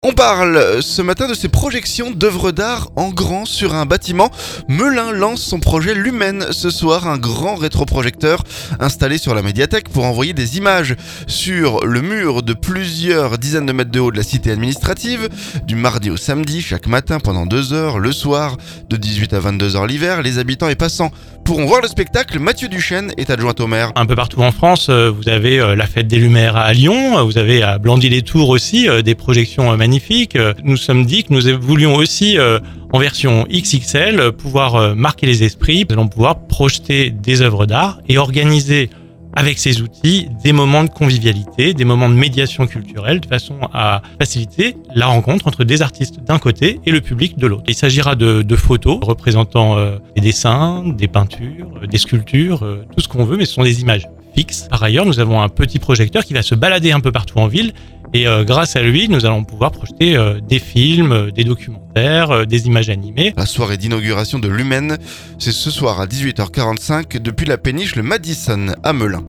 On parle ce matin de ces projections d'œuvres d'art en grand sur un bâtiment. Melun lance son projet Lumen ce soir, un grand rétroprojecteur installé sur la médiathèque pour envoyer des images sur le mur de plusieurs dizaines de mètres de haut de la cité administrative, du mardi au samedi, chaque matin pendant 2 heures, le soir de 18 à 22 heures l'hiver. Les habitants et passants pourront voir le spectacle. Mathieu Duchesne est adjoint au maire. Un peu partout en France, vous avez la fête des Lumières à Lyon, vous avez à Blandy-les-Tours aussi des projections magnifiques. Nous sommes dit que nous voulions aussi, en version XXL, pouvoir marquer les esprits. Nous allons pouvoir projeter des œuvres d'art et organiser avec ces outils des moments de convivialité, des moments de médiation culturelle, de façon à faciliter la rencontre entre des artistes d'un côté et le public de l'autre. Il s'agira de photos représentant des dessins, des peintures, des sculptures, tout ce qu'on veut, mais ce sont des images fixes. Par ailleurs, nous avons un petit projecteur qui va se balader un peu partout en ville et grâce à lui, nous allons pouvoir projeter des films, des documentaires, des images animées. La soirée d'inauguration de Lumen, c'est ce soir à 18h45 depuis la péniche le Madison à Melun.